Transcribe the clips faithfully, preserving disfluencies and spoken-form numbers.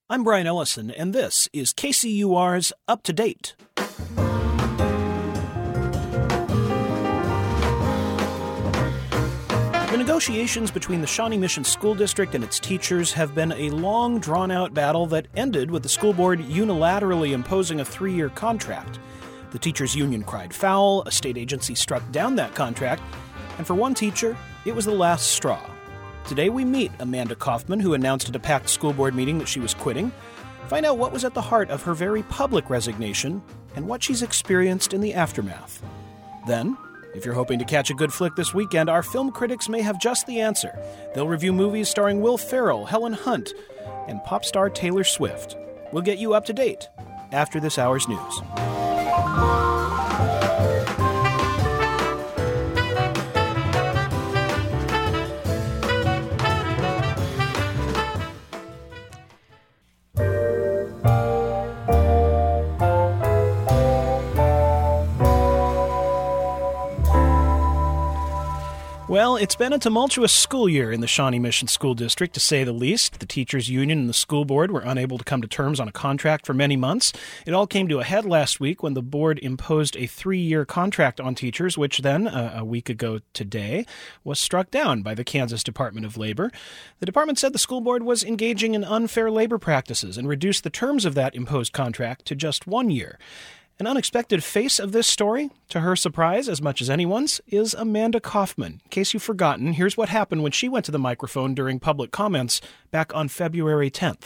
I'm Brian Ellison, and this is K C U R's Up to Date. The negotiations between the Shawnee Mission School District and its teachers have been a long, drawn-out battle that ended with the school board unilaterally imposing a three-year contract. The teachers' union cried foul, a state agency struck down that contract, and for one teacher, it was the last straw. Today we meet Amanda Kaufman, who announced at a packed school board meeting that she was quitting, find out what was at the heart of her very public resignation and what she's experienced in the aftermath. Then, if you're hoping to catch a good flick this weekend, our film critics may have just the answer. They'll review movies starring Will Ferrell, Helen Hunt, and pop star Taylor Swift. We'll get you up to date after this hour's news. Well, it's been a tumultuous school year in the Shawnee Mission School District, to say the least. The teachers' union and the school board were unable to come to terms on a contract for many months. It all came to a head last week when the board imposed a three-year contract on teachers, which then, uh, a week ago today, was struck down by the Kansas Department of Labor. The department said the school board was engaging in unfair labor practices and reduced the terms of that imposed contract to just one year. An unexpected face of this story, to her surprise as much as anyone's, is Amanda Kaufman. In case you've forgotten, here's what happened when she went to the microphone during public comments back on February tenth.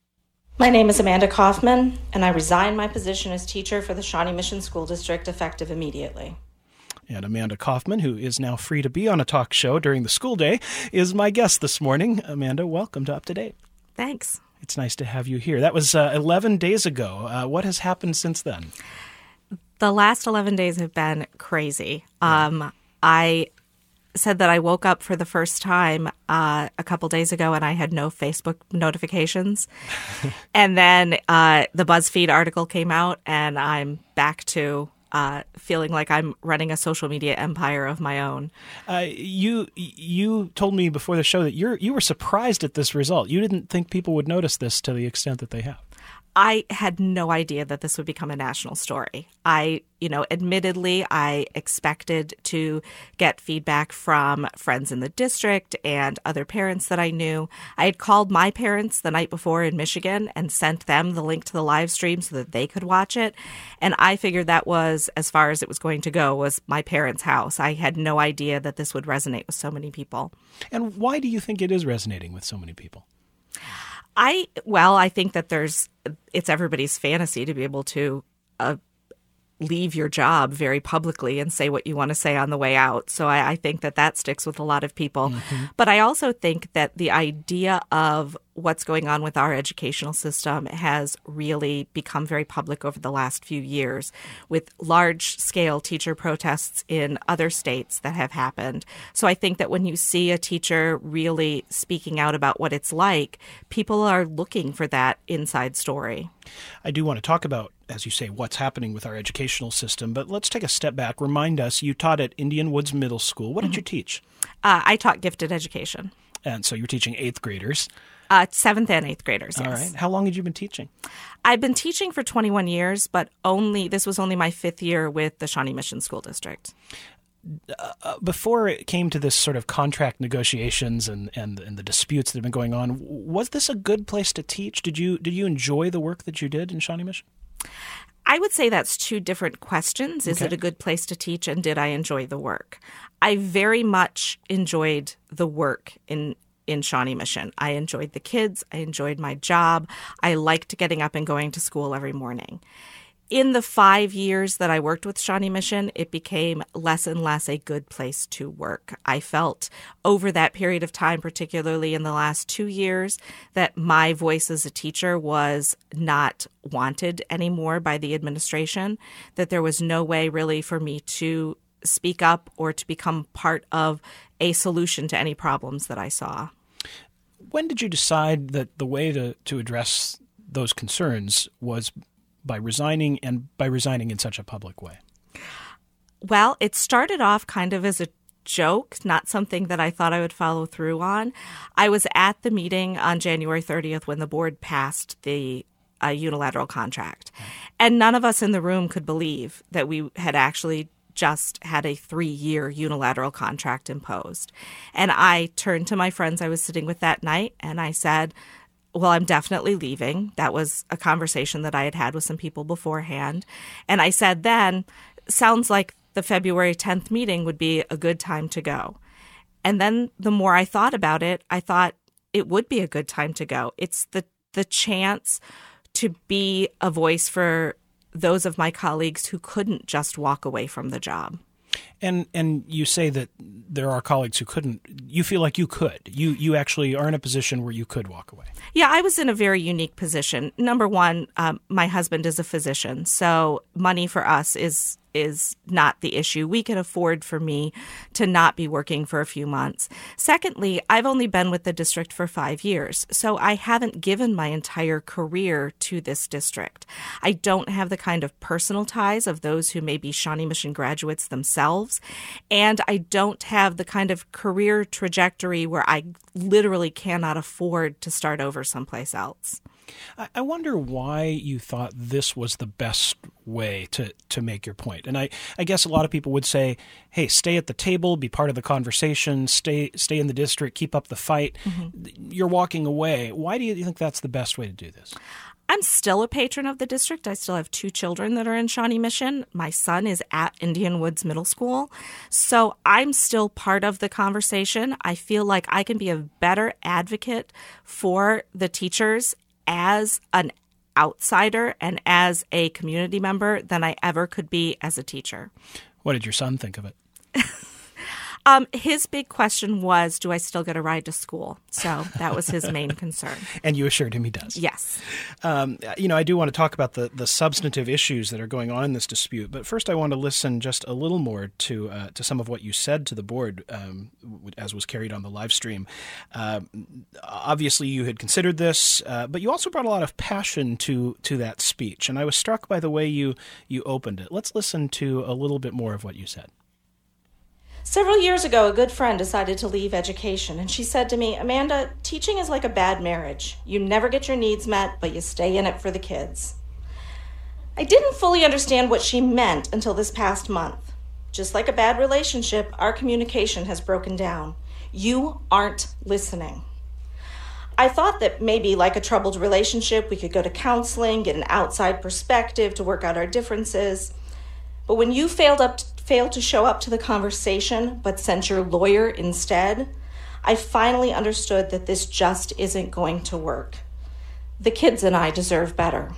My name is Amanda Kaufman, and I resign my position as teacher for the Shawnee Mission School District effective immediately. And Amanda Kaufman, who is now free to be on a talk show during the school day, is my guest this morning. Amanda, welcome to Up to Date. Thanks. It's nice to have you here. That was uh, eleven days ago. Uh, what has happened since then? The last eleven days have been crazy. Um, I said that I woke up for the first time uh, a couple days ago and I had no Facebook notifications. And then uh, the BuzzFeed article came out and I'm back to uh, feeling like I'm running a social media empire of my own. Uh, you you told me before the show that you're you were surprised at this result. You didn't think people would notice this to the extent that they have. I had no idea that this would become a national story. I, you know, admittedly, I expected to get feedback from friends in the district and other parents that I knew. I had called my parents the night before in Michigan and sent them the link to the live stream so that they could watch it. And I figured that was as far as it was going to go, was my parents' house. I had no idea that this would resonate with so many people. And why do you think it is resonating with so many people? I, well, I think that there's, it's everybody's fantasy to be able to uh, leave your job very publicly and say what you want to say on the way out. So I, I think that that sticks with a lot of people. Mm-hmm. But I also think that the idea of what's going on with our educational system has really become very public over the last few years, with large-scale teacher protests in other states that have happened. So I think that when you see a teacher really speaking out about what it's like, people are looking for that inside story. I do want to talk about, as you say, what's happening with our educational system, but let's take a step back. Remind us, you taught at Indian Woods Middle School. What did mm-hmm. you teach? Uh, I taught gifted education. And so you're teaching eighth graders. Uh, seventh and eighth graders, yes. All right. How long had you been teaching? I've been teaching for twenty-one years, but only this was only my fifth year with the Shawnee Mission School District. Uh, before it came to this sort of contract negotiations and, and, and the disputes that have been going on, was this a good place to teach? Did you did you enjoy the work that you did in Shawnee Mission? I would say that's two different questions. Is Okay. it a good place to teach, and did I enjoy the work? I very much enjoyed the work in in Shawnee Mission. I enjoyed the kids. I enjoyed my job. I liked getting up and going to school every morning. In the five years that I worked with Shawnee Mission, it became less and less a good place to work. I felt over that period of time, particularly in the last two years, that my voice as a teacher was not wanted anymore by the administration, that there was no way really for me to speak up or to become part of a solution to any problems that I saw. When did you decide that the way to, to address those concerns was by resigning, and by resigning in such a public way? Well, it started off kind of as a joke, not something that I thought I would follow through on. I was at the meeting on January thirtieth when the board passed the uh, unilateral contract. And none of us in the room could believe that we had actually just had a three-year unilateral contract imposed. And I turned to my friends I was sitting with that night and I said, well, I'm definitely leaving. That was a conversation that I had had with some people beforehand. And I said then, sounds like the February tenth meeting would be a good time to go. And then the more I thought about it, I thought it would be a good time to go. It's the the chance to be a voice for those of my colleagues who couldn't just walk away from the job. And and you say that there are colleagues who couldn't. You feel like you could. You you actually are in a position where you could walk away. Yeah, I was in a very unique position. Number one, um, my husband is a physician, so money for us is is not the issue. We can afford for me to not be working for a few months. Secondly, I've only been with the district for five years, so I haven't given my entire career to this district. I don't have the kind of personal ties of those who may be Shawnee Mission graduates themselves, and I don't have the kind of career trajectory where I literally cannot afford to start over someplace else. I wonder why you thought this was the best way to, to make your point. And I, I guess a lot of people would say, hey, stay at the table, be part of the conversation, stay stay in the district, keep up the fight. Mm-hmm. You're walking away. Why do you think that's the best way to do this? I'm still a patron of the district. I still have two children that are in Shawnee Mission. My son is at Indian Woods Middle School. So I'm still part of the conversation. I feel like I can be a better advocate for the teachers as an outsider and as a community member than I ever could be as a teacher. What did your son think of it? Um, his big question was, do I still get a ride to school? So that was his main concern. And you assured him he does. Yes. Um, you know, I do want to talk about the, the substantive issues that are going on in this dispute. But first, I want to listen just a little more to uh, to some of what you said to the board um, as was carried on the live stream. Uh, obviously, you had considered this, uh, but you also brought a lot of passion to to that speech. And I was struck by the way you, you opened it. Let's listen to a little bit more of what you said. Several years ago, a good friend decided to leave education, and she said to me, Amanda, teaching is like a bad marriage. You never get your needs met, but you stay in it for the kids. I didn't fully understand what she meant until this past month. Just like a bad relationship, our communication has broken down. You aren't listening. I thought that maybe like a troubled relationship, we could go to counseling, get an outside perspective to work out our differences. But when you failed up to failed to show up to the conversation but sent your lawyer instead, I finally understood that this just isn't going to work. The kids and I deserve better.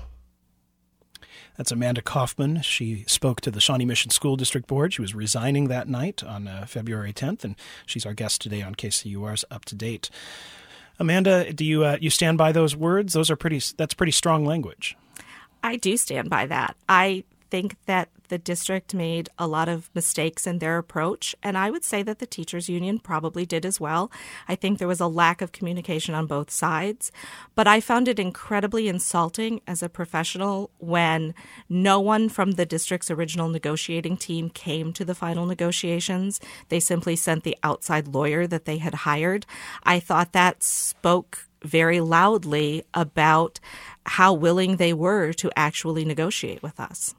That's Amanda Kaufman. She spoke to the Shawnee Mission School District Board. She was resigning that night on uh, February tenth, and she's our guest today on K C U R's Up to Date. Amanda, do you uh, you stand by those words? Those are pretty. That's pretty strong language. I do stand by that. I think that the district made a lot of mistakes in their approach, and I would say that the teachers union probably did as well. I think there was a lack of communication on both sides, but I found it incredibly insulting as a professional when no one from the district's original negotiating team came to the final negotiations. They simply sent the outside lawyer that they had hired. I thought that spoke very loudly about how willing they were to actually negotiate with us.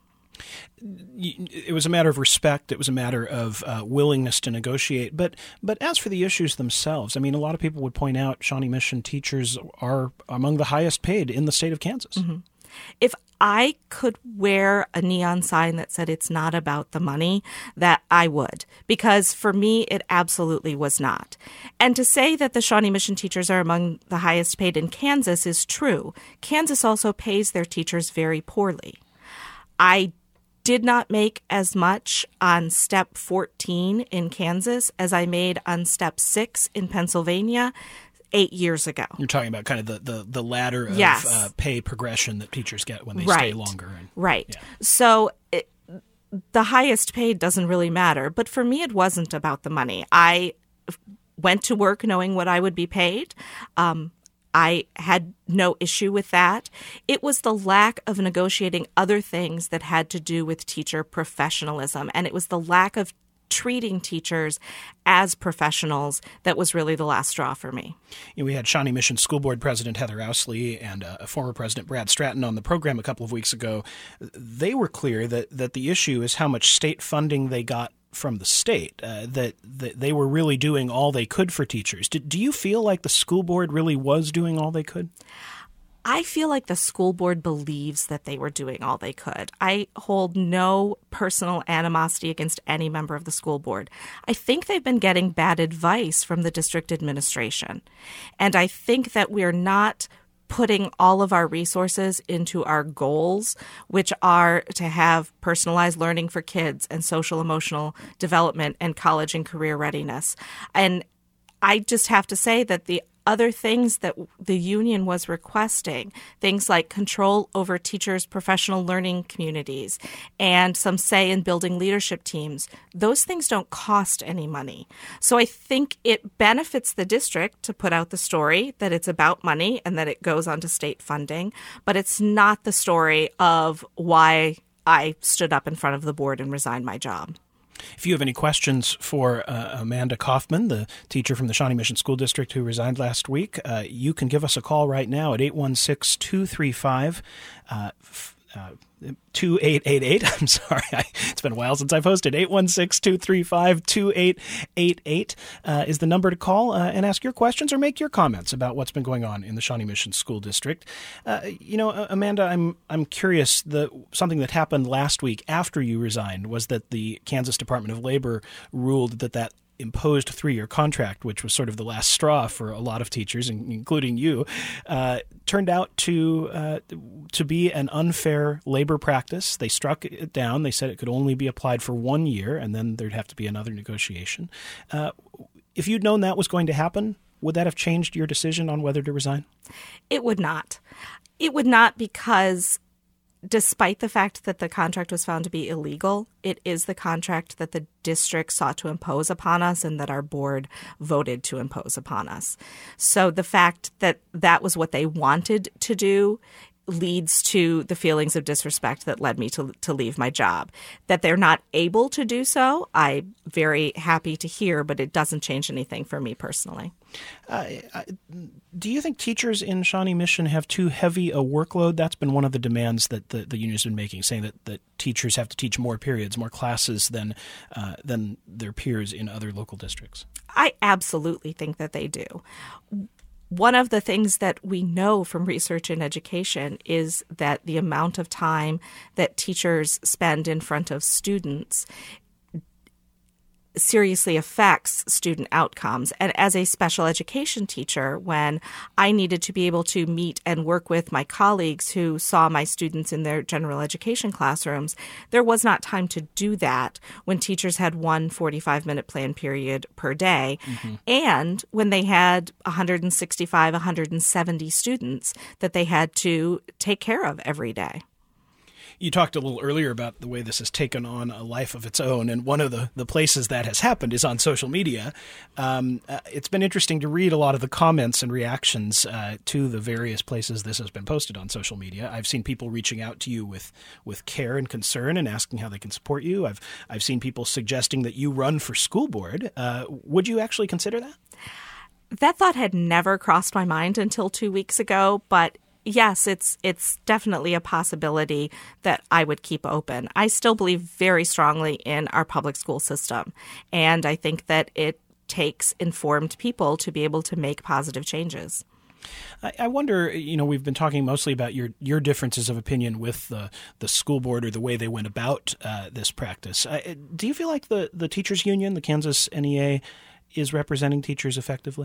It was a matter of respect. It was a matter of uh, willingness to negotiate. But but as for the issues themselves, I mean, a lot of people would point out Shawnee Mission teachers are among the highest paid in the state of Kansas. Mm-hmm. If I could wear a neon sign that said it's not about the money, that I would, because for me, it absolutely was not. And to say that the Shawnee Mission teachers are among the highest paid in Kansas is true. Kansas also pays their teachers very poorly. I did not make as much on step fourteen in Kansas as I made on step six in Pennsylvania eight years ago. You're talking about kind of the, the, the ladder of yes. uh, pay progression that teachers get when they right. stay longer. And, right. Yeah. So it, the highest paid doesn't really matter. But for me, it wasn't about the money. I went to work knowing what I would be paid. Um, I had no issue with that. It was the lack of negotiating other things that had to do with teacher professionalism, and it was the lack of treating teachers as professionals that was really the last straw for me. You know, we had Shawnee Mission School Board President Heather Ousley and uh, former President Brad Stratton on the program a couple of weeks ago. They were clear that, that the issue is how much state funding they got from the state, uh, that, that they were really doing all they could for teachers. Do, do you feel like the school board really was doing all they could? I feel like the school board believes that they were doing all they could. I hold no personal animosity against any member of the school board. I think they've been getting bad advice from the district administration. And I think that we're not putting all of our resources into our goals, which are to have personalized learning for kids and social emotional development and college and career readiness. And I just have to say that the other things that the union was requesting, things like control over teachers' professional learning communities and some say in building leadership teams, those things don't cost any money. So I think it benefits the district to put out the story that it's about money and that it goes onto state funding, but it's not the story of why I stood up in front of the board and resigned my job. If you have any questions for uh, Amanda Kaufman, the teacher from the Shawnee Mission School District who resigned last week, uh, you can give us a call right now at eight one six, two three five, uh, uh, two eight eight eight. I'm sorry, I, it's been a while since I've hosted. eight one six, two three five, two eight eight eight uh, is the number to call uh, and ask your questions or make your comments about what's been going on in the Shawnee Mission School District. Uh, you know, Amanda, I'm I'm curious. The something that happened last week after you resigned was that the Kansas Department of Labor ruled that that imposed three-year contract, which was sort of the last straw for a lot of teachers, including you, uh, turned out to uh, to be an unfair labor practice. They struck it down. They said it could only be applied for one year, and then there'd have to be another negotiation. Uh, if you'd known that was going to happen, would that have changed your decision on whether to resign? It would not. It would not, because despite the fact that the contract was found to be illegal, it is the contract that the district sought to impose upon us and that our board voted to impose upon us. So the fact that that was what they wanted to do leads to the feelings of disrespect that led me to to leave my job. That they're not able to do so, I'm very happy to hear, but it doesn't change anything for me personally. Uh, do you think teachers in Shawnee Mission have too heavy a workload? That's been one of the demands that the, the union's been making, saying that, that teachers have to teach more periods, more classes than uh, than their peers in other local districts. I absolutely think that they do. One of the things that we know from research in education is that the amount of time that teachers spend in front of students seriously affects student outcomes. And as a special education teacher, when I needed to be able to meet and work with my colleagues who saw my students in their general education classrooms, there was not time to do that when teachers had one forty-five minute plan period per day. Mm-hmm. And when they had one hundred sixty-five, one hundred seventy students that they had to take care of every day. You talked a little earlier about the way this has taken on a life of its own, and one of the, the places that has happened is on social media. Um, uh, it's been interesting to read a lot of the comments and reactions uh, to the various places this has been posted on social media. I've seen people reaching out to you with, with care and concern and asking how they can support you. I've I've seen people suggesting that you run for school board. Uh, would you actually consider that? That thought had never crossed my mind until two weeks ago, but yes, it's it's definitely a possibility that I would keep open. I still believe very strongly in our public school system, and I think that it takes informed people to be able to make positive changes. I, I wonder, you know, we've been talking mostly about your, your differences of opinion with the, the school board or the way they went about uh, this practice. Uh, do you feel like the, the teachers union, the Kansas N E A, is representing teachers effectively?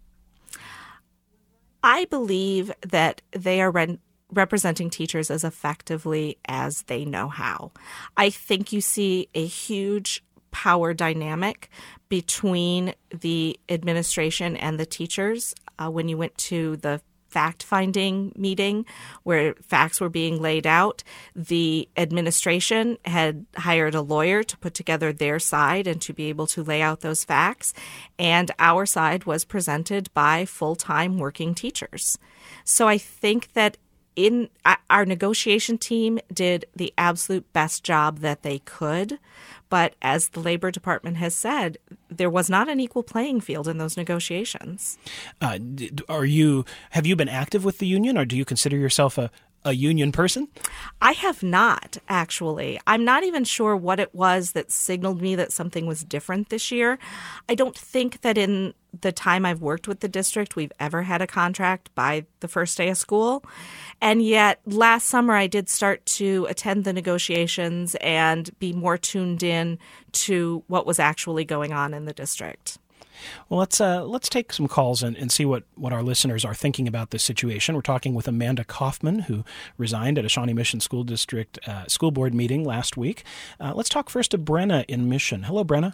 I believe that they are re- representing teachers as effectively as they know how. I think you see a huge power dynamic between the administration and the teachers. Uh, when you went to the fact-finding meeting where facts were being laid out, the administration had hired a lawyer to put together their side and to be able to lay out those facts, and our side was presented by full-time working teachers. So I think that in our negotiation team did the absolute best job that they could. But as the Labor Department has said, there was not an equal playing field in those negotiations. Uh, are you have you been active with the union, or do you consider yourself a a union person? I have not, actually. I'm not even sure what it was that signaled me that something was different this year. I don't think that in the time I've worked with the district, we've ever had a contract by the first day of school. And yet last summer, I did start to attend the negotiations and be more tuned in to what was actually going on in the district. Well, let's uh, let's take some calls and, and see what, what our listeners are thinking about this situation. We're talking with Amanda Kaufman, who resigned at a Shawnee Mission School District uh, school board meeting last week. Uh, let's talk first to Brenna in Mission. Hello, Brenna.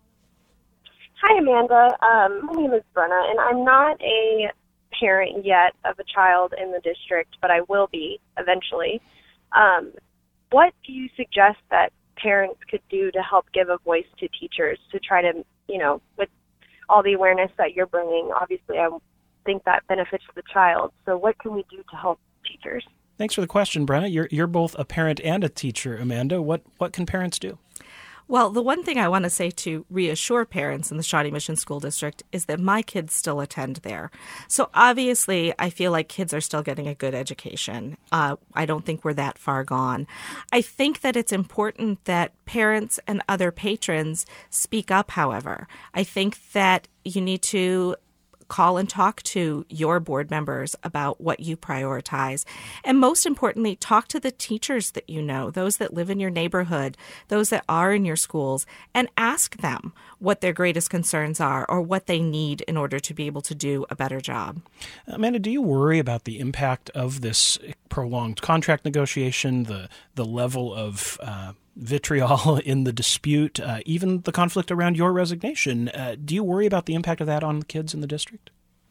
Hi, Amanda. Um, my name is Brenna, and I'm not a parent yet of a child in the district, but I will be eventually. Um, what do you suggest that parents could do to help give a voice to teachers to try to, you know, with all the awareness that you're bringing, obviously I think that benefits the child. So what can we do to help teachers? Thanks for the question, Brenna. You're you're both a parent and a teacher, Amanda. What what can parents do? Well, the one thing I want to say to reassure parents in the Shawnee Mission School District is that my kids still attend there. So obviously, I feel like kids are still getting a good education. Uh, I don't think we're that far gone. I think that it's important that parents and other patrons speak up, however. I think that you need to call and talk to your board members about what you prioritize. And most importantly, talk to the teachers that you know, those that live in your neighborhood, those that are in your schools, and ask them what their greatest concerns are or what they need in order to be able to do a better job. Amanda, do you worry about the impact of this prolonged contract negotiation, the, the level of uh, vitriol in the dispute, uh, even the conflict around your resignation? Uh, do you worry about the impact of that on the kids in the district?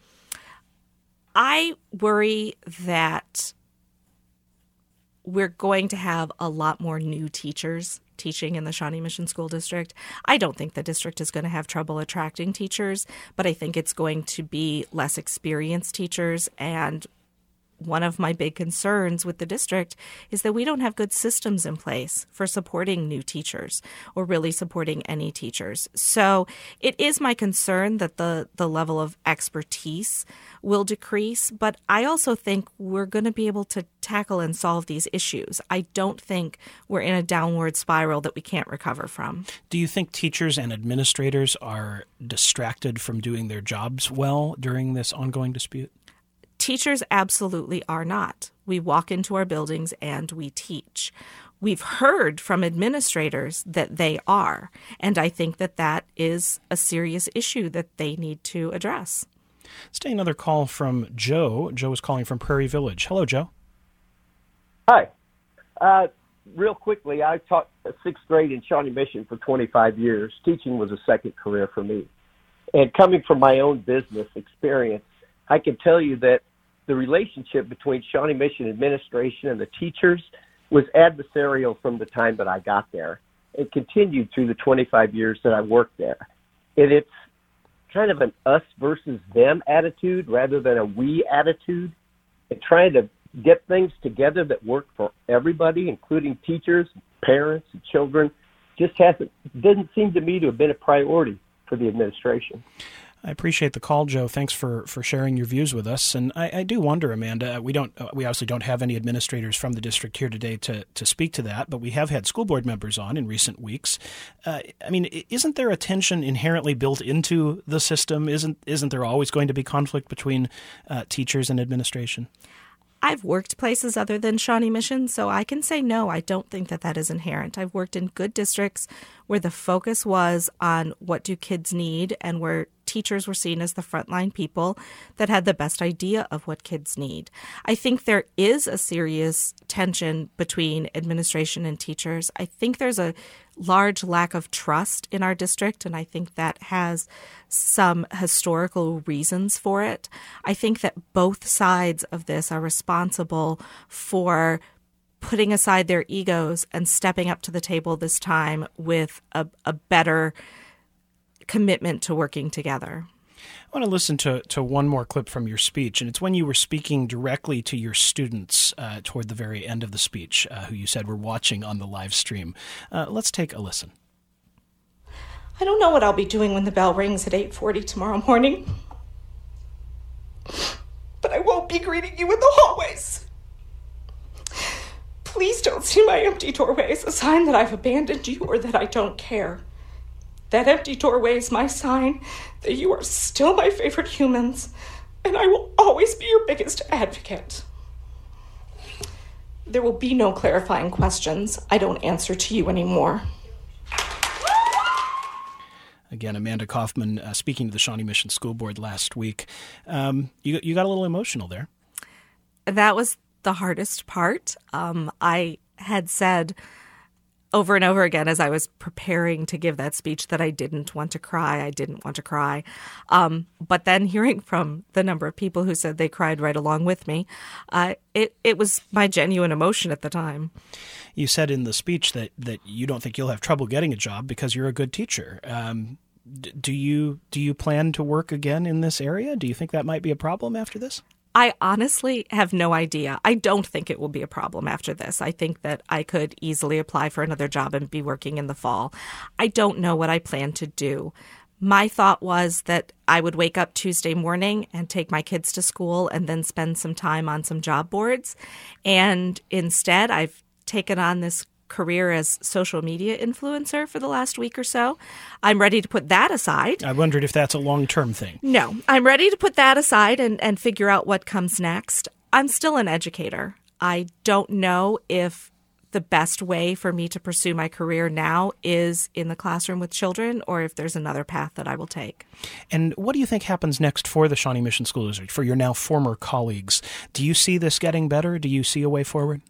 I worry that we're going to have a lot more new teachers teaching in the Shawnee Mission School District. I don't think the district is going to have trouble attracting teachers, but I think it's going to be less experienced teachers. And one of my big concerns with the district is that we don't have good systems in place for supporting new teachers or really supporting any teachers. So it is my concern that the, the level of expertise will decrease, but I also think we're going to be able to tackle and solve these issues. I don't think we're in a downward spiral that we can't recover from. Do you think teachers and administrators are distracted from doing their jobs well during this ongoing dispute? Teachers absolutely are not. We walk into our buildings and we teach. We've heard from administrators that they are, and I think that that is a serious issue that they need to address. Let's take another call from Joe. Joe is calling from Prairie Village. Hello, Joe. Hi. Uh, real quickly, I taught sixth grade in Shawnee Mission for twenty-five years. Teaching was a second career for me. And coming from my own business experience, I can tell you that the relationship between Shawnee Mission administration and the teachers was adversarial from the time that I got there. It continued through the twenty-five years that I worked there. And it's kind of an us versus them attitude rather than a we attitude, and trying to get things together that work for everybody, including teachers, parents, and children, just hasn't, didn't seem to me to have been a priority for the administration. I appreciate the call, Joe. Thanks for, for sharing your views with us. And I, I do wonder, Amanda, we don't we obviously don't have any administrators from the district here today to, to speak to that, but we have had school board members on in recent weeks. Uh, I mean, isn't there a tension inherently built into the system? Isn't isn't there always going to be conflict between uh, teachers and administration? I've worked places other than Shawnee Mission, so I can say no, I don't think that that is inherent. I've worked in good districts where the focus was on what do kids need and where teachers were seen as the frontline people that had the best idea of what kids need. I think there is a serious tension between administration and teachers. I think there's a large lack of trust in our district, and I think that has some historical reasons for it. I think that both sides of this are responsible for putting aside their egos and stepping up to the table this time with a, a better commitment to working together. I want to listen to, to one more clip from your speech, and it's when you were speaking directly to your students uh, toward the very end of the speech, uh, who you said were watching on the live stream. Uh, let's take a listen. I don't know what I'll be doing when the bell rings at eight forty tomorrow morning, but I won't be greeting you in the hallways. Please don't see my empty doorway as a sign that I've abandoned you or that I don't care. That empty doorway is my sign that you are still my favorite humans, and I will always be your biggest advocate. There will be no clarifying questions. I don't answer to you anymore. Again, Amanda Kaufman uh, speaking to the Shawnee Mission School Board last week. Um, you, you got a little emotional there. That was the hardest part. Um, I had said over and over again as I was preparing to give that speech that I didn't want to cry. I didn't want to cry. Um, but then hearing from the number of people who said they cried right along with me, uh, it, it was my genuine emotion at the time. You said in the speech that, that you don't think you'll have trouble getting a job because you're a good teacher. Um, d- do you do you plan to work again in this area? Do you think that might be a problem after this? I honestly have no idea. I don't think it will be a problem after this. I think that I could easily apply for another job and be working in the fall. I don't know what I plan to do. My thought was that I would wake up Tuesday morning and take my kids to school and then spend some time on some job boards. And instead, I've taken on this career as social media influencer for the last week or so. I'm ready to put that aside. I wondered if that's a long-term thing. No, I'm ready to put that aside and, and figure out what comes next. I'm still an educator. I don't know if the best way for me to pursue my career now is in the classroom with children or if there's another path that I will take. And what do you think happens next for the Shawnee Mission School District, for your now former colleagues? Do you see this getting better? Do you see a way forward?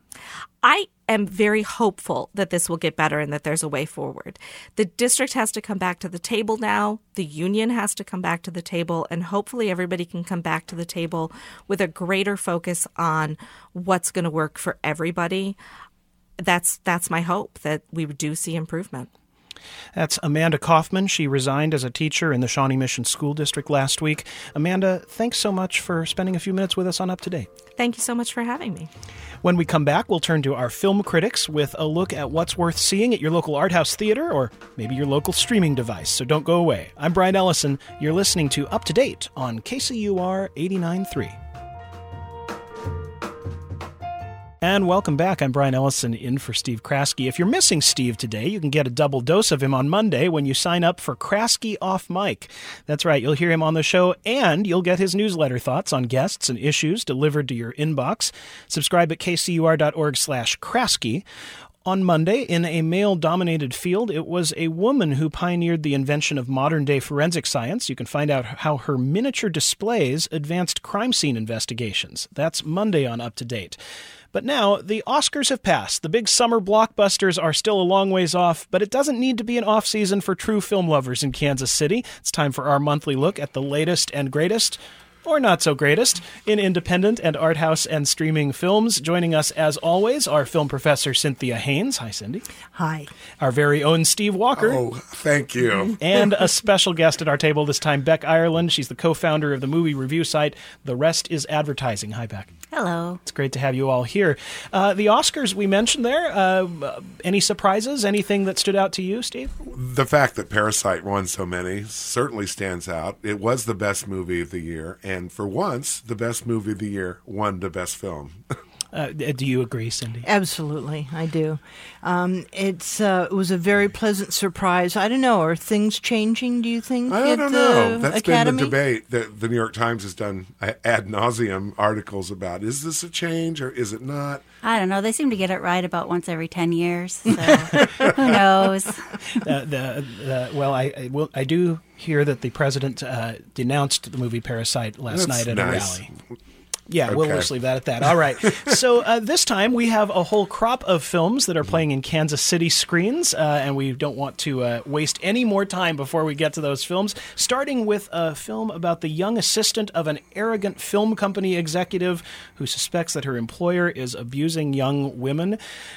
I am very hopeful that this will get better and that there's a way forward. The district has to come back to the table now. The union has to come back to the table, and hopefully everybody can come back to the table with a greater focus on what's going to work for everybody. That's that's my hope, that we do see improvement. That's Amanda Kaufman. She resigned as a teacher in the Shawnee Mission School District last week. Amanda, thanks so much for spending a few minutes with us on Up to Date. Thank you so much for having me. When we come back, we'll turn to our film critics with a look at what's worth seeing at your local art house theater or maybe your local streaming device. So don't go away. I'm Brian Ellison. You're listening to Up to Date on K C U R eighty-nine point three. And welcome back. I'm Brian Ellison in for Steve Kraske. If you're missing Steve today, you can get a double dose of him on Monday when you sign up for Kraske Off Mic. That's right. You'll hear him on the show and you'll get his newsletter thoughts on guests and issues delivered to your inbox. Subscribe at kcur.org slash Kraske. On Monday, in a male-dominated field, it was a woman who pioneered the invention of modern-day forensic science. You can find out how her miniature displays advanced crime scene investigations. That's Monday on Up to Date. But now, the Oscars have passed. The big summer blockbusters are still a long ways off, but it doesn't need to be an off-season for true film lovers in Kansas City. It's time for our monthly look at the latest and greatest, or not so greatest, in independent and art house and streaming films. Joining us, as always, our film professor Cynthia Haynes. Hi, Cindy. Hi. Our very own Steve Walker. Oh, thank you. And a special guest at our table this time, Beck Ireland. She's the co-founder of the movie review site The Rest is Advertising. Hi, Beck. Hello. It's great to have you all here. Uh, the Oscars we mentioned there, uh, any surprises? Anything that stood out to you, Steve? The fact that Parasite won so many certainly stands out. It was the best movie of the year, and for once, the best movie of the year won the best film. Uh, do you agree, Cindy? Absolutely, I do. Um, it's uh, it was a very pleasant surprise. I don't know, are things changing, do you think, I at don't the know. That's Academy? been the debate that the New York Times has done ad nauseum articles about. Is this a change or is it not? I don't know. They seem to get it right about once every ten years. So who knows? Uh, the, the, well, I I, will, I do hear that the president uh, denounced the movie Parasite last That's night at nice. a rally. Yeah, Okay. we'll just leave that at that. All right. So uh, this time we have a whole crop of films that are playing in Kansas City screens, uh, and we don't want to uh, waste any more time before we get to those films, starting with a film about the young assistant of an arrogant film company executive who suspects that her employer is abusing young women.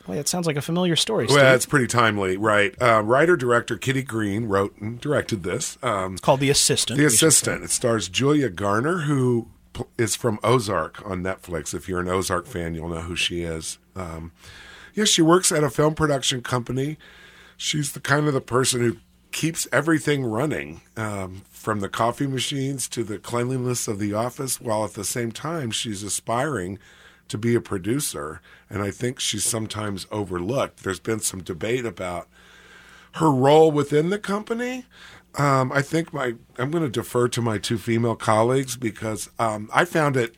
Boy, that sounds like a familiar story, Steve. Well, it's pretty timely, right? Uh, Writer-director Kitty Green wrote and directed this. Um, it's called The Assistant. The Assistant. It stars Julia Garner, who pl- is from Ozark on Netflix. If you're an Ozark fan, you'll know who she is. Um, yeah, she works at a film production company. She's the kind of the person who keeps everything running, um, from the coffee machines to the cleanliness of the office, while at the same time she's aspiring to be a producer. And I think she's sometimes overlooked. There's been some debate about her role within the company. Um, I think my I'm going to defer to my two female colleagues because um, I found it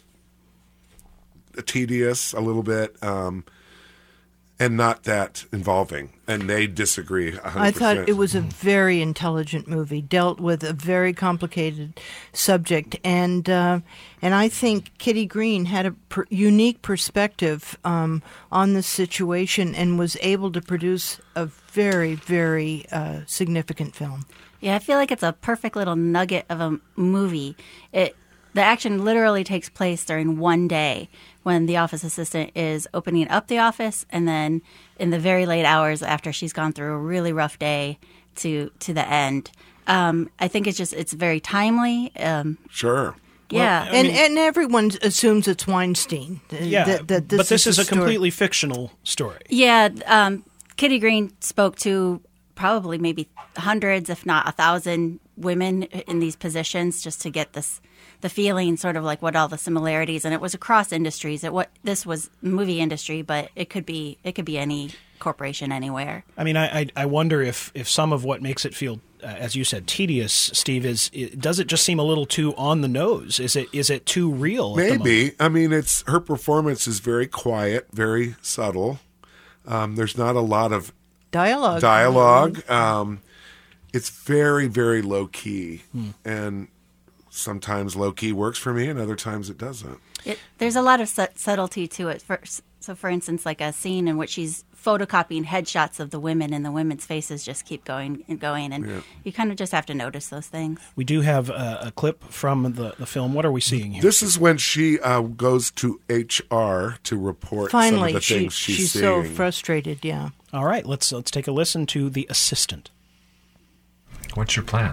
tedious a little bit. Um, And not that involving, and they disagree one hundred percent. I thought it was a very intelligent movie, dealt with a very complicated subject, and uh, and I think Kitty Green had a per- unique perspective um, on this situation and was able to produce a very, very uh, significant film. Yeah, I feel like it's a perfect little nugget of a movie. It the action literally takes place during one day, when the office assistant is opening up the office, and then in the very late hours after she's gone through a really rough day to to the end. Um, I think it's just it's very timely. Um, sure. Yeah, Well, I and mean- and everyone assumes it's Weinstein. uh, Yeah, that- that but this is a story. completely fictional story. yeah. Um, Kitty Green spoke to probably maybe hundreds, if not a thousand, women in these positions just to get this the feeling, sort of like what all the similarities, and it was across industries. It what this was movie industry, but it could be it could be any corporation anywhere. I mean, I I, I wonder if, if some of what makes it feel, uh, as you said, tedious, Steve, is it, does it just seem a little too on the nose? Is it is it too real? at the moment? Maybe. I mean, it's her performance is very quiet, very subtle. Um, there's not a lot of Dialogue. dialogue. Um, it's very, very low key, Hmm. and sometimes low key works for me, and other times it doesn't. It, there's a lot of su- subtlety to it. For, so, for instance, like a scene in which she's photocopying headshots of the women, and the women's faces just keep going and going, and Yeah. you kind of just have to notice those things. We do have a, a clip from the, the film. What are we seeing here? This is when she uh, goes to H R to report some Finally, of the she, things she's, she's seeing. so frustrated. Yeah. All right, let's let's take a listen to The Assistant. What's your plan?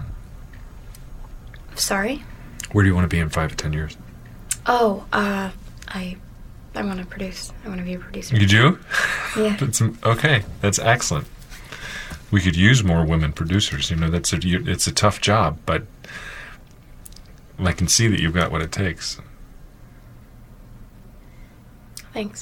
Sorry? Where do you want to be in five to ten years? Oh, uh, I, I want to produce. I want to be a producer. You do? Yeah. That's, okay, that's excellent. We could use more women producers. You know, that's a, you, it's a tough job, but I can see that you've got what it takes. Thanks.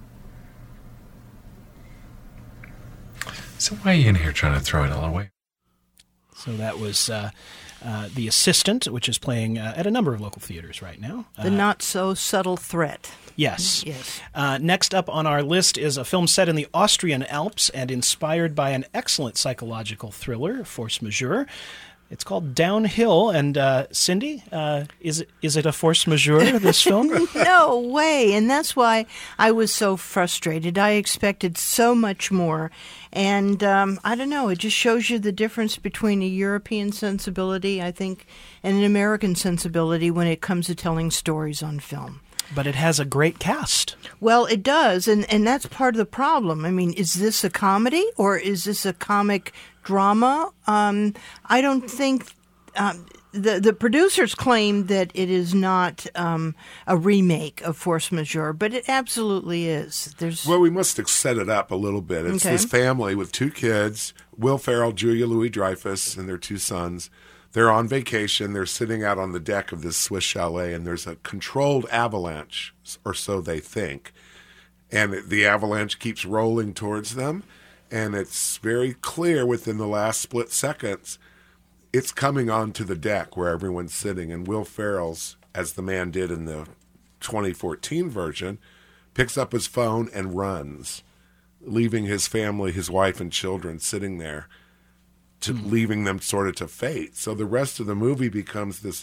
So why are you in here trying to throw it all away? So that was uh, uh, The Assistant, which is playing uh, at a number of local theaters right now. The Uh, not so subtle threat. Yes. Yes. Uh, next up on our list is a film set in the Austrian Alps and inspired by an excellent psychological thriller, Force Majeure. It's called Downhill. And uh, Cindy, uh, is it is it a force majeure, this film? No way. And that's why I was so frustrated. I expected so much more. And um, I don't know, it just shows you the difference between a European sensibility, I think, and an American sensibility when it comes to telling stories on film. But it has a great cast. Well, it does, and, and that's part of the problem. I mean, is this a comedy or is this a comic drama? Um, I don't think um, the the producers claim that it is not um, a remake of Force Majeure, but it absolutely is. There's Well, we must set it up a little bit. It's Okay. this family with two kids, Will Ferrell, Julia Louis-Dreyfus, and their two sons. They're on vacation. They're sitting out on the deck of this Swiss chalet, and there's a controlled avalanche, or so they think. And it- the avalanche keeps rolling towards them, and it's very clear within the last split seconds, it's coming onto the deck where everyone's sitting. And Will Ferrell's, as the man did in the twenty fourteen version, picks up his phone and runs, leaving his family, his wife and children sitting there, to leaving them sort of to fate. So the rest of the movie becomes this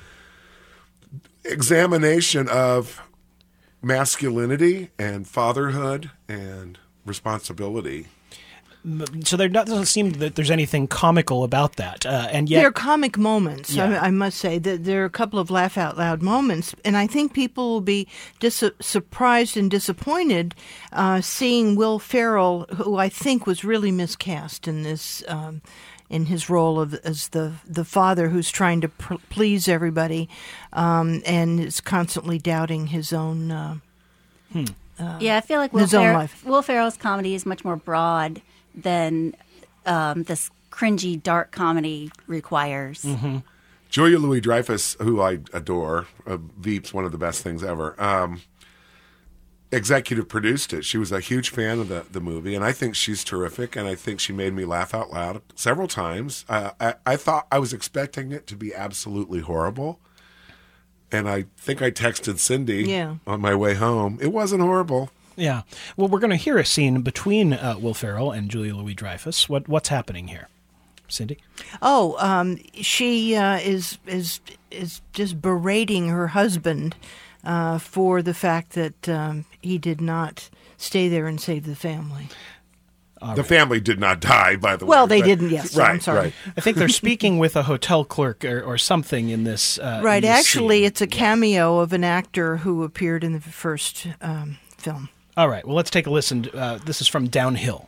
examination of masculinity and fatherhood and responsibility. So there doesn't seem that there's anything comical about that, uh, and yet there are comic moments. Yeah. I, I must say that there are a couple of laugh out loud moments, and I think people will be dis- surprised and disappointed uh, seeing Will Ferrell, who I think was really miscast in this. Um, in his role of as the the father who's trying to pr- please everybody, um, and is constantly doubting his own. Uh, hmm. uh, yeah, I feel like Will, his own Fer- life. Will Ferrell's comedy is much more broad than um, this cringy dark comedy requires. Mm-hmm. Julia Louis-Dreyfus, who I adore, uh, Veep's one of the best things ever. Um, executive produced it. She was a huge fan of the, the movie, and I think she's terrific, and I think she made me laugh out loud several times. Uh, I, I thought I was expecting it to be absolutely horrible, and I think I texted Cindy yeah. on my way home. It wasn't horrible. Yeah. Well, we're going to hear a scene between uh, Will Ferrell and Julia Louis-Dreyfus. What what's happening here, Cindy? Oh, um, she uh, is is is just berating her husband uh, for the fact that um, he did not stay there and save the family. All the right. family did not die, by the well, way. Well, they but, didn't, yes. Right, I'm sorry. Right. I think they're speaking with a hotel clerk or, or something in this uh, Right. in this Actually, scene. it's a cameo of an actor who appeared in the first um, film. All right. Well, let's take a listen. Uh, this is from Downhill.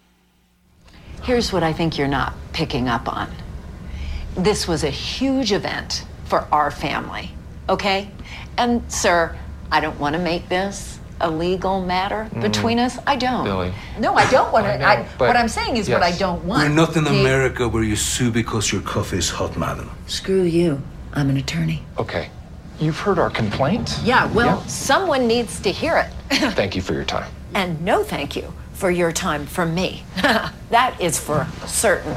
Here's what I think you're not picking up on. This was a huge event for our family, okay? And, sir, I don't want to make this a legal matter mm. between us. I don't. Billy. No, I don't want to. I know, what I'm saying is yes. what I don't want. We're not in okay? America where you sue because your coffee is hot, madam. Screw you. I'm an attorney. Okay. You've heard our complaint? Yeah, well, yeah. someone needs to hear it. Thank you for your time. And no thank you for your time from me. That is for certain.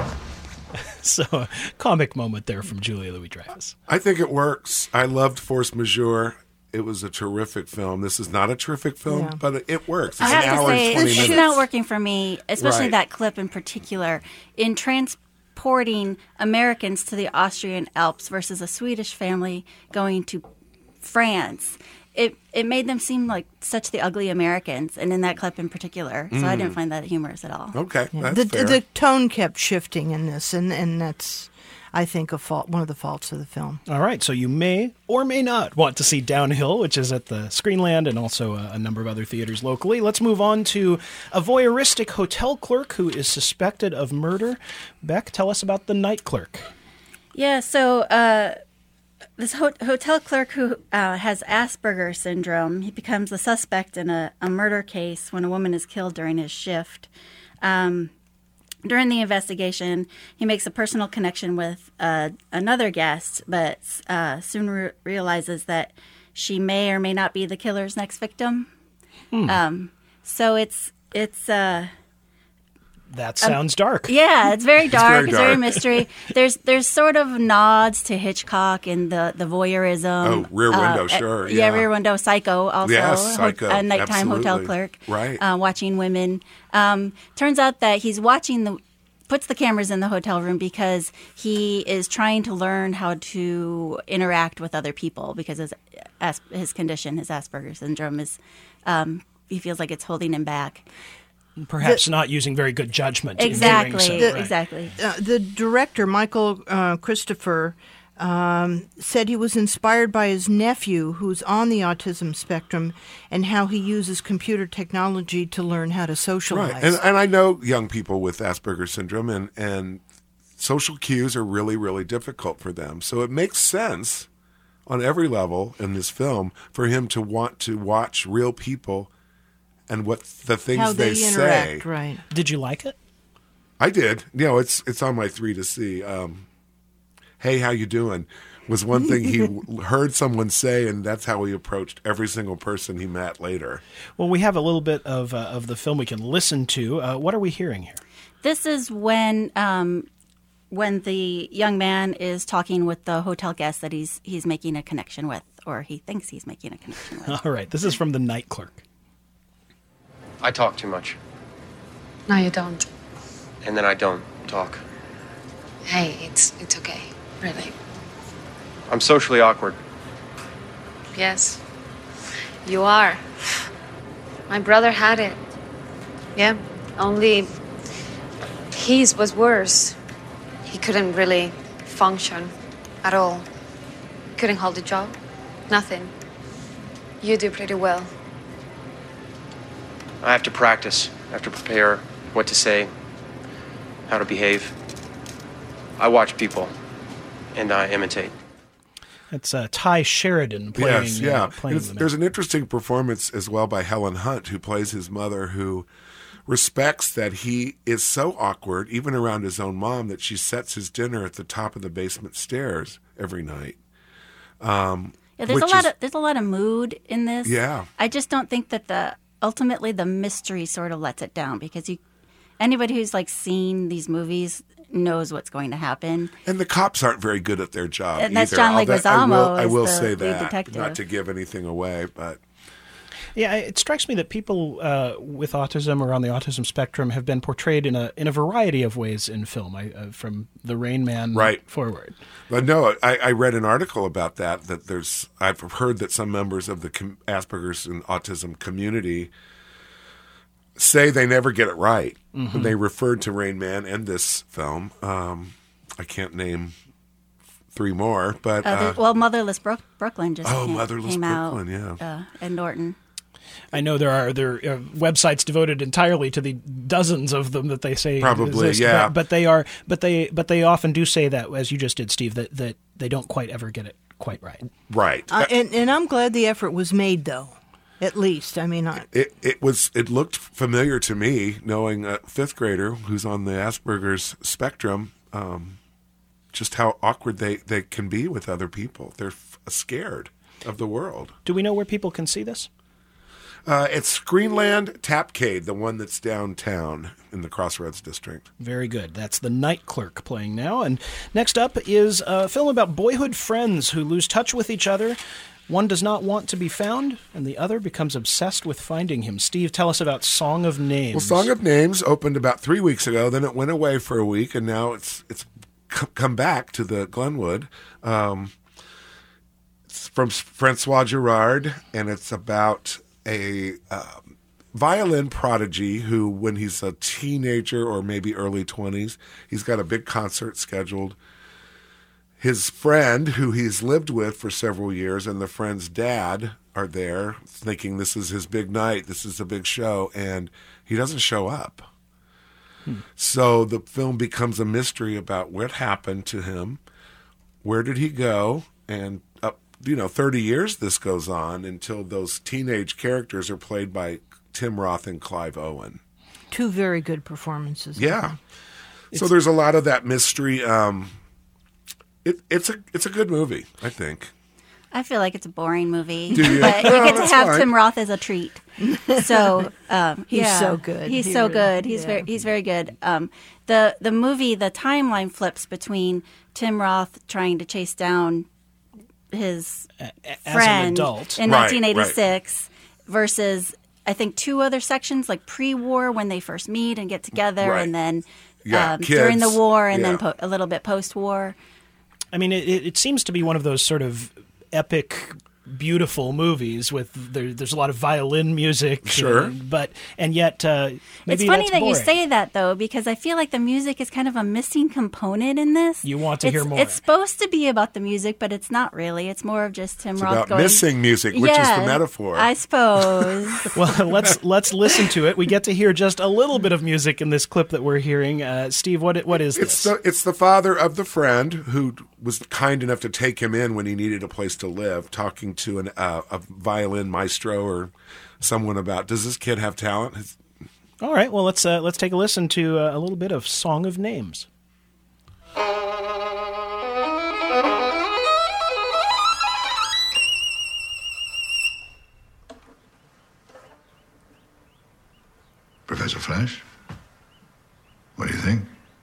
So, a comic moment there from Julia Louis-Dreyfus. I think it works. I loved Force Majeure. It was a terrific film. This is not a terrific film, yeah. but it works. It's I have an to hour say, and twenty it's minutes. not working for me, especially right. that clip in particular. In transporting Americans to the Austrian Alps versus a Swedish family going to France, it it made them seem like such the ugly Americans, and in that clip in particular. So mm. I didn't find that humorous at all. Okay, yeah. that's the, fair. The tone kept shifting in this, and, and that's, I think, a fault. One of the faults of the film. All right, so you may or may not want to see Downhill, which is at the Screenland and also a, a number of other theaters locally. Let's move on to a voyeuristic hotel clerk who is suspected of murder. Beck, tell us about The Night Clerk. Yeah, so uh, this ho- hotel clerk who uh, has Asperger's syndrome, he becomes the suspect in a, a murder case when a woman is killed during his shift. Um, during the investigation, he makes a personal connection with uh, another guest, but uh, soon re- realizes that she may or may not be the killer's next victim. Hmm. Um, so it's it's. Uh, That sounds um, dark. Yeah, it's very dark. It's very, it's very dark. mystery. There's there's sort of nods to Hitchcock in the, the voyeurism. Oh, Rear Window, uh, sure. Yeah. yeah, Rear Window, Psycho also. Yes, Psycho. A nighttime absolutely. hotel clerk. Right. Uh, watching women. Um, turns out that he's watching the, puts the cameras in the hotel room because he is trying to learn how to interact with other people because his, his condition, his Asperger's syndrome, is um, he feels like it's holding him back. Perhaps the, not using very good judgment. Exactly, in doing so, the, right. exactly. Uh, the director, Michael uh, Christopher, um, said he was inspired by his nephew, who's on the autism spectrum, and how he uses computer technology to learn how to socialize. Right, and, and I know young people with Asperger's syndrome, and, and social cues are really, really difficult for them. So it makes sense on every level in this film for him to want to watch real people and what the things How they, they interact, say. Right. Did you like it? I did. You know, it's it's on my three to see. Um, hey, how you doing? Was one thing he heard someone say, and that's how he approached every single person he met later. Well, we have a little bit of uh, of the film we can listen to. Uh, what are we hearing here? This is when um, when the young man is talking with the hotel guest that he's he's making a connection with, or he thinks he's making a connection with. All right. This is from The Night Clerk. I talk too much. No, you don't. And then I don't talk. Hey, it's it's okay. Really. I'm socially awkward. Yes. You are. My brother had it. Yeah. Only His was worse. He couldn't really function at all. Couldn't hold a job. Nothing. You do pretty well. I have to practice. I have to prepare what to say, how to behave. I watch people, and I imitate. It's uh, Ty Sheridan playing. Yes, yeah. Uh, playing It's- the there's an interesting performance as well by Helen Hunt, who plays his mother, who respects that he is so awkward, even around his own mom, that she sets his dinner at the top of the basement stairs every night. Um, Yeah, there's a which lot is- of there's a lot of mood in this. Yeah. I just don't think that the ultimately the mystery sort of lets it down because you anybody who's like seen these movies knows what's going to happen. And the cops aren't very good at their job And that's either. John I'll- that- I Leguizamo will, I as will the say lead that, detective. not to give anything away, but Yeah, it strikes me that people uh, with autism or on the autism spectrum have been portrayed in a in a variety of ways in film, I, uh, from The Rain Man right forward. But no, I, I read an article about that. That there's, I've heard that some members of the com- Asperger's and autism community say they never get it right. Mhm. And they referred to Rain Man and this film. Um, I can't name three more, but Uh, uh, there- well, Motherless Brook, Brooklyn just Oh, came, Motherless came Brooklyn, out, yeah. uh, in Norton. I know there are there are websites devoted entirely to the dozens of them that they say Probably, exist, yeah. But, but they are, but they, but they often do say that, as you just did, Steve, that, that they don't quite ever get it quite right. right. Uh, and, and I'm glad the effort was made, though. At least, I mean, I, It it was it looked familiar to me, knowing a fifth grader who's on the Asperger's spectrum, um, just how awkward they, they can be with other people. They're f- scared of the world. Do we know where people can see this? Uh, it's Screenland Tapcade, the one that's downtown in the Crossroads district. Very good. That's The Night Clerk playing now. And next up is a film about boyhood friends who lose touch with each other. One does not want to be found, and the other becomes obsessed with finding him. Steve, tell us about Song of Names. Well, Song of Names opened about three weeks ago. Then it went away for a week, and now it's it's c- come back to the Glenwood. Um, it's from Francois Girard, and it's about a um, violin prodigy who, when he's a teenager or maybe early twenties, he's got a big concert scheduled. His friend, who he's lived with for several years, and the friend's dad are there thinking this is his big night, this is a big show, and he doesn't show up. Hmm. So the film becomes a mystery about what happened to him, where did he go, and up, you know, thirty years this goes on until those teenage characters are played by Tim Roth and Clive Owen. two very good performances. Yeah. So there's a lot of that mystery. Um, it, it's a it's a good movie, I think. I feel like it's a boring movie, Do you? but you No, get to that's have fine. Tim Roth as a treat. So um, He's yeah, so good. He's He so really- good. He's yeah. very he's very good. Um, the the movie, the timeline flips between Tim Roth trying to chase down his As friend an adult. in Right, nineteen eighty-six versus I think two other sections, like pre-war when they first meet and get together, Right. and then Yeah, um, during the kids. war, and Yeah. then po- a little bit post-war. I mean, it, it seems to be one of those sort of epic, beautiful movies with there, there's a lot of violin music. Sure. uh, but and yet uh, maybe It's funny that's that you boring. say that, though, because I feel like the music is kind of a missing component in this. You want to It's- hear more. It's supposed to be about the music, but it's not really. It's more of just Tim It's Roth about going, missing music, which is Yeah, the metaphor. I suppose. Well, let's let's listen to it. We get to hear just a little bit of music in this clip that we're hearing. Uh, Steve, what what is It's this? the it's the father of the friend who was kind enough to take him in when he needed a place to live, talking to an uh, a violin maestro or someone about, does this kid have talent? His- All right. Well, let's uh, let's take a listen to uh, a little bit of Song of Names. Professor Flash? What do you think?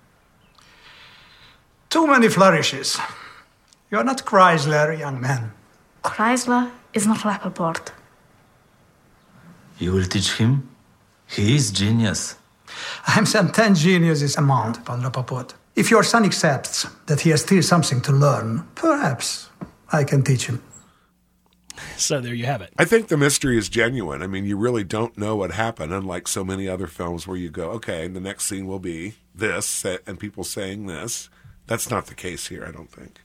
Too many flourishes. You are not Chrysler, young man. Chrysler is not Rappaport. You will teach him? He is genius. I'm some ten geniuses amount upon Rappaport. If your son accepts that he has still something to learn, perhaps I can teach him. So there you have it. I think the mystery is genuine. I mean, you really don't know what happened, unlike so many other films where you go, okay, the next scene will be this, and people saying this. That's not the case here, I don't think.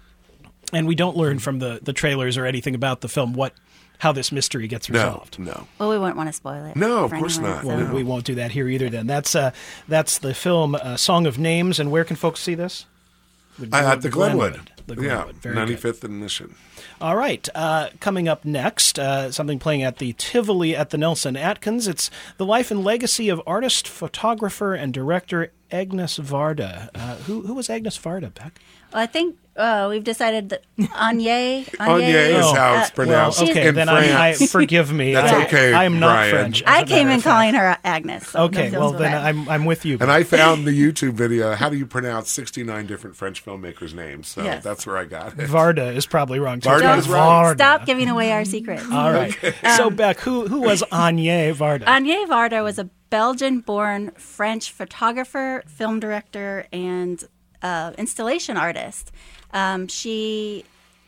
And we don't learn from the, the trailers or anything about the film what how this mystery gets resolved. No, no. Well, we wouldn't want to spoil it. No, of for course anyone, not. so- Well, No. we won't do that here either then. That's uh, that's the film uh, Song of Names. And where can folks see this? Uh, at the Glenwood. The Yeah, Glenwood. Very ninety-fifth and Mission. All right. Uh, coming up next, uh, something playing at the Tivoli at the Nelson Atkins. It's the life and legacy of artist, photographer, and director Agnes Varda. Uh, who who was Agnes Varda, Beck? Well, I think uh, we've decided that Anye. Anye is Oh, how it's uh, pronounced. well, okay, in then I, I France. forgive me. That's I, okay, I am not Brian. French. as I a came matter in of calling fact. her Agnes. So Okay, no well feels then bad. I'm I'm with you. And I found the YouTube video, how do you pronounce sixty-nine different French filmmakers' names? So Yes. that's where I got it. Varda is probably wrong too. Varda Don't is right. stop giving away our secrets. All right. So Beck, who who was Anye Varda? Anye Varda was a Belgian-born French photographer, film director, and uh, installation artist. Um, she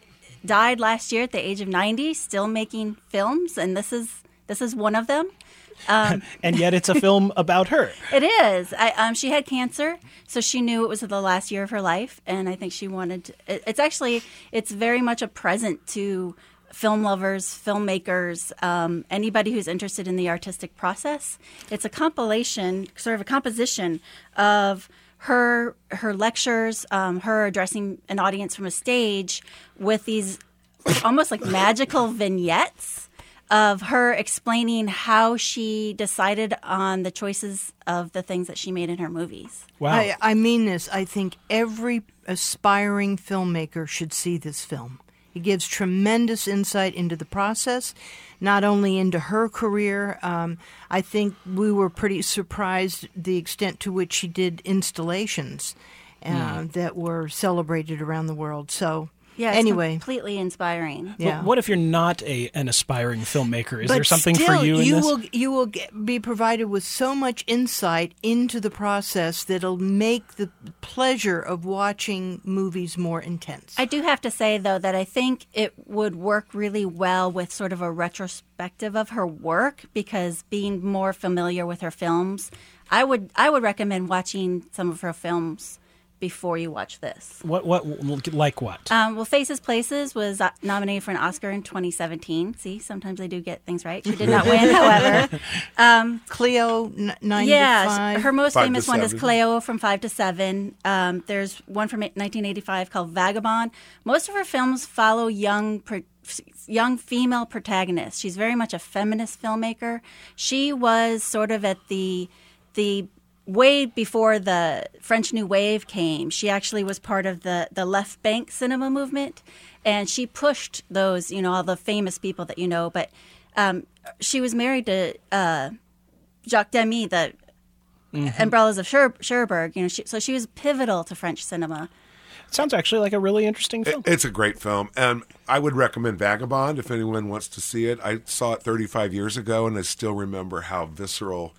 died last year at the age of ninety, still making films, and this is this is one of them. Um, And yet it's a film about her. It is. I, um, she had cancer, so she knew it was the last year of her life, and I think she wanted. To, it, it's actually it's very much a present to film lovers, filmmakers, um, anybody who's interested in the artistic process. It's a compilation, sort of a composition of her her lectures, um, her addressing an audience from a stage with these almost like magical vignettes of her explaining how she decided on the choices of the things that she made in her movies. Wow. I, I mean this. I think every aspiring filmmaker should see this film. It gives tremendous insight into the process, not only into her career. Um, I think we were pretty surprised the extent to which she did installations uh, Mm. that were celebrated around the world. So Yeah, it's anyway. completely inspiring. Well, Yeah. what if you're not a an aspiring filmmaker? Is But there something still, for you in this? will you will get, be provided with so much insight into the process that'll make the pleasure of watching movies more intense. I do have to say, though, that I think it would work really well with sort of a retrospective of her work, because being more familiar with her films, I would I would recommend watching some of her films before you watch this. What what like what? Um, well, Faces Places was uh, nominated for an Oscar in twenty seventeen. See, sometimes I do get things right. She did not win, however. Um, Cleo, n- nine yeah, to five. her most Five famous to one is seven. Cleo from Five to Seven. Um, there's one from nineteen eighty-five called Vagabond. Most of her films follow young pro- young female protagonists. She's very much a feminist filmmaker. She was sort of at the the way before the French New Wave came. She actually was part of the, the left bank cinema movement, and she pushed those, you know, all the famous people that you know. But um, she was married to uh, Jacques Demy, the Mhm. Umbrellas of Cher- Cherbourg. You know, she, so she was pivotal to French cinema. It sounds actually like a really interesting film. It's a great film, and I would recommend Vagabond if anyone wants to see it. I saw it thirty-five years ago, and I still remember how visceral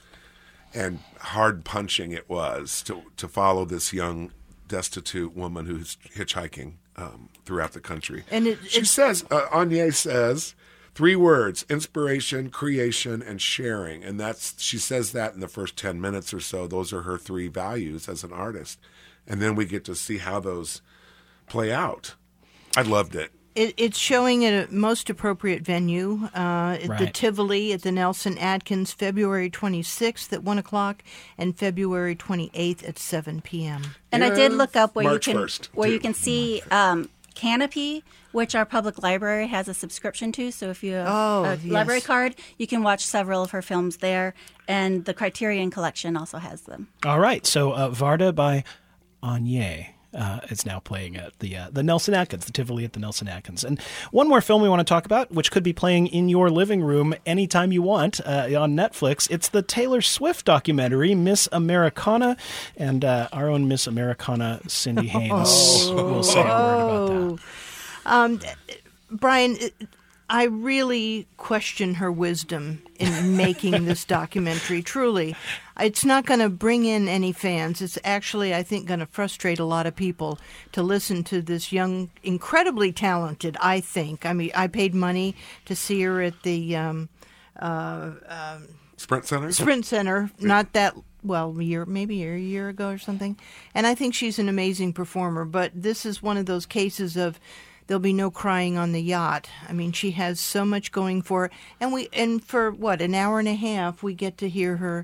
and hard punching it was to to follow this young, destitute woman who's hitchhiking um, throughout the country. And it, She says, uh, Anye says, three words: inspiration, creation, and sharing. And that's she says that in the first ten minutes or so. Those are her three values as an artist. And then we get to see how those play out. I loved it. It, it's showing at a most appropriate venue, uh, at the Right. Tivoli at the Nelson Atkins, February twenty-sixth at one o'clock and February twenty-eighth at seven p.m. And I did look up where March you can first, where too. you can see um, Canopy, which our public library has a subscription to. So if you have Oh, a yes. library card, you can watch several of her films there. And the Criterion Collection also has them. All right, so uh, Varda by Anye. Uh, is now playing at the uh, the Nelson Atkins, the Tivoli at the Nelson Atkins. And one more film we want to talk about, which could be playing in your living room anytime you want uh, on Netflix. It's the Taylor Swift documentary, Miss Americana, and uh, our own Miss Americana, Cindy Haynes, will say a word about that. Um, Brian, I really question her wisdom in making this documentary, truly. It's not going to bring in any fans. It's actually, I think, going to frustrate a lot of people to listen to this young, incredibly talented, I think. I mean, I paid money to see her at the um, uh, um, Sprint Center? Sprint Center, not that, well, a year, maybe a year ago or something. And I think she's an amazing performer, but this is one of those cases of there'll be no crying on the yacht. I mean, she has so much going for her. And we, and for what, an hour and a half, we get to hear her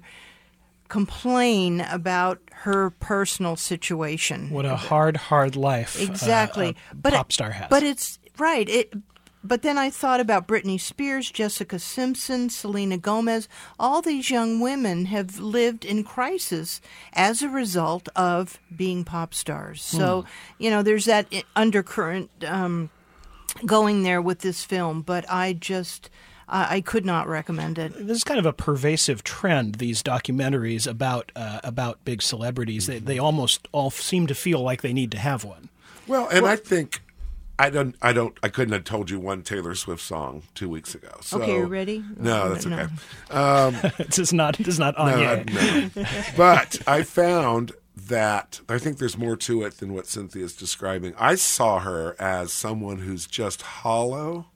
complain about her personal situation. What a hard, hard life exactly. uh, a but pop it, star has. But it's right. It. But then I thought about Britney Spears, Jessica Simpson, Selena Gomez. All these young women have lived in crisis as a result of being pop stars. So, Hmm. you know, there's that undercurrent um, going there with this film. But I just... I could not recommend it. This is kind of a pervasive trend, these documentaries about uh, about big celebrities. They, they almost all seem to feel like they need to have one. Well, and well, I think I don't, I don't, I couldn't have told you one Taylor Swift song two weeks ago. So, okay, you ready? No, that's no. okay. Um, it's just not, it's not on no, yet. No. But I found that I think there's more to it than what Cynthia is describing. I saw her as someone who's just hollow,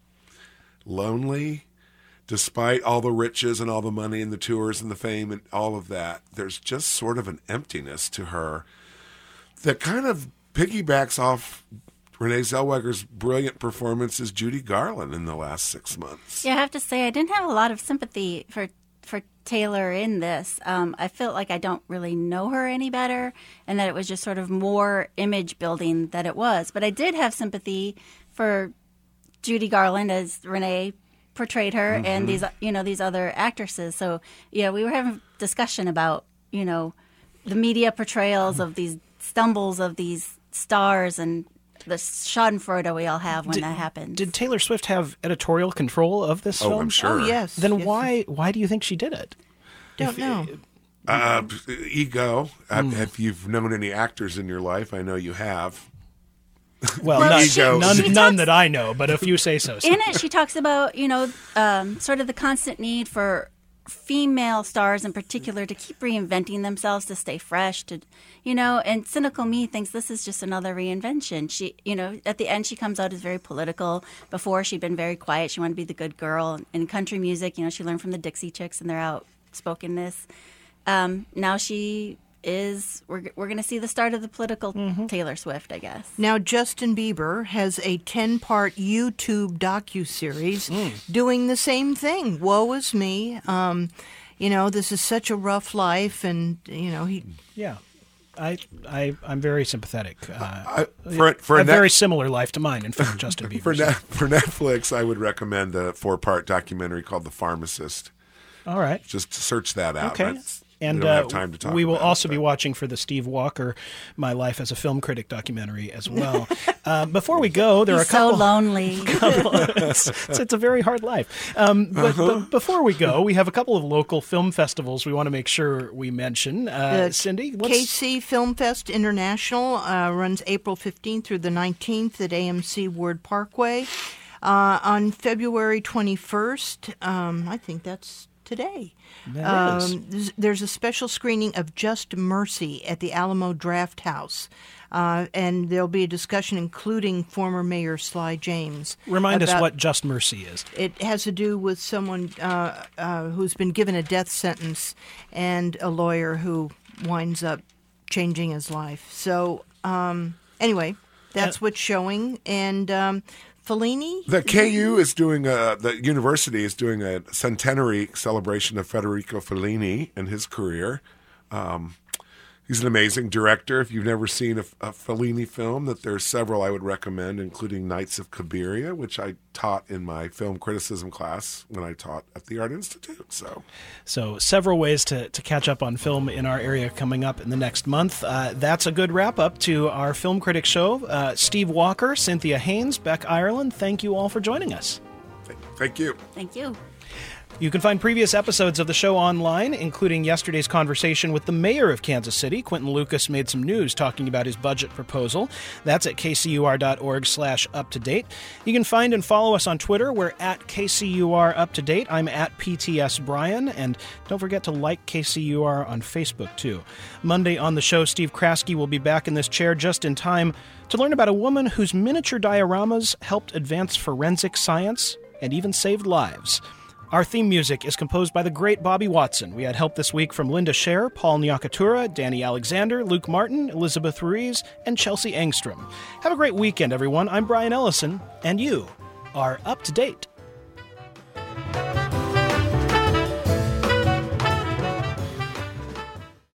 lonely. Despite all the riches and all the money and the tours and the fame and all of that, there's just sort of an emptiness to her that kind of piggybacks off Renee Zellweger's brilliant performance as Judy Garland in the last six months. Yeah, I have to say, I didn't have a lot of sympathy for for Taylor in this. Um, I felt like I don't really know her any better, and that it was just sort of more image building than it was. But I did have sympathy for Judy Garland as Renee portrayed her, mm-hmm. and these, you know, these other actresses. So, yeah, we were having a discussion about, you know, the media portrayals of these stumbles of these stars and the schadenfreude we all have when did, that happens. Did Taylor Swift have editorial control of this oh, film? I'm sure. Oh, yes. Then yes. why why do you think she did it? Don't if, know. Uh, ego. Mm. If you've known any actors in your life, I know you have. Well, Well, none, she- none, she none talks- that I know, but if you say so. In it, she talks about, you know, um, sort of the constant need for female stars in particular to keep reinventing themselves, to stay fresh, to, you know, and cynical me thinks this is just another reinvention. She, you know, at the end she comes out as very political. Before she'd been very quiet. She wanted to be the good girl. In country music, you know, she learned from the Dixie Chicks and their outspokenness. Um, now she is, we're, we're going to see the start of the political Mm-hmm. Taylor Swift, I guess. Now, Justin Bieber has a ten-part YouTube docuseries doing the same thing. Woe is me. Um, you know, this is such a rough life, and, you know, he... Yeah. I, I, I'm very sympathetic. Uh, I, for, for a a net- very similar life to mine, in fact, Justin Bieber. for, net, for Netflix, I would recommend a four-part documentary called The Pharmacist. All right. Just search that out. Okay. That's, And we don't uh, have time to talk we will about also it, be but- watching for the Steve Walker "My Life as a Film Critic" documentary as well. uh, before we go, there He's are a couple. so lonely. couple it's, it's, it's a very hard life. Um, but, Uh-huh. but before we go, we have a couple of local film festivals we want to make sure we mention. Uh, The Cindy, what's... K C Film Fest International uh, runs April fifteenth through the nineteenth at A M C Ward Parkway. Uh, on February twenty-first, um, I think that's today. That is. Um, there's- there's a special screening of Just Mercy at the Alamo Draft House. Uh, and there'll be a discussion including former Mayor Sly James. Remind us about- what Just Mercy is. It has to do with someone uh, uh, who's been given a death sentence and a lawyer who winds up changing his life. So um, anyway, that's Uh, what's showing. And um, Fellini? The K U is doing a, the university is doing a centenary celebration of Federico Fellini and his career. Um, he's an amazing director. If you've never seen a, a Fellini film, that there's several I would recommend, including Nights of Cabiria, which I taught in my film criticism class when I taught at the Art Institute. So, So several ways to, to catch up on film in our area coming up in the next month. Uh, that's a good wrap-up to our Film Critic Show. Uh, Steve Walker, Cynthia Haynes, Beck Ireland, thank you all for joining us. thank you. Thank you. You can find previous episodes of the show online, including yesterday's conversation with the mayor of Kansas City. Quentin Lucas made some news talking about his budget proposal. That's at kcur.org slash up to date. You can find and follow us on Twitter. We're at K C U R Up to Date. I'm at P T S Brian. And don't forget to like K C U R on Facebook, too. Monday on the show, Steve Kraske will be back in this chair just in time to learn about a woman whose miniature dioramas helped advance forensic science and even saved lives. Our theme music is composed by the great Bobby Watson. We had help this week from Linda Scher, Paul Nyakatura, Danny Alexander, Luke Martin, Elizabeth Ruiz, and Chelsea Engstrom. Have a great weekend, everyone. I'm Brian Ellison, and you are up to date.